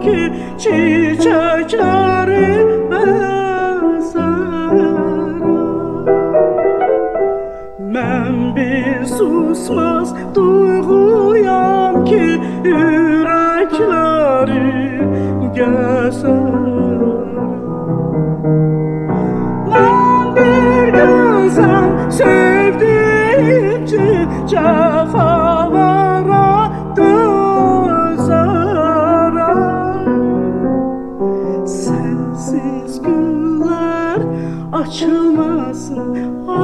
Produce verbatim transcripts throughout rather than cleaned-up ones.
ki çiçekleri bezerim. Ben bir susmaz duyguyam ki yürekleri gezerim. Ben bir gözüm sevdiğimci cefalara dözerim. Sensiz güller açılmasın,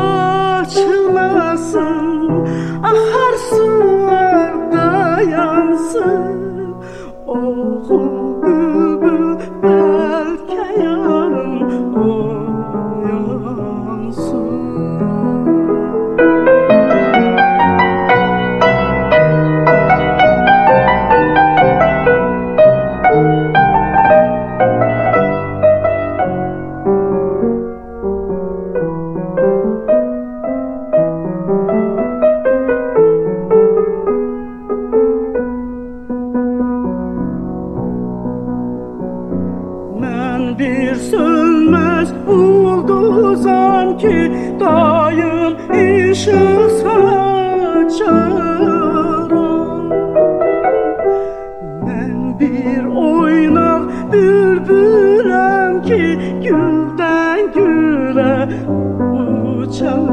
açılmasın, ahar sular dayansın. Oku bülbül belki yarın oyansın. Ben bir sönmez ulduzam ki daim ışık saçarım. Ben bir oynak bülbülem ki gülden güle uçarım.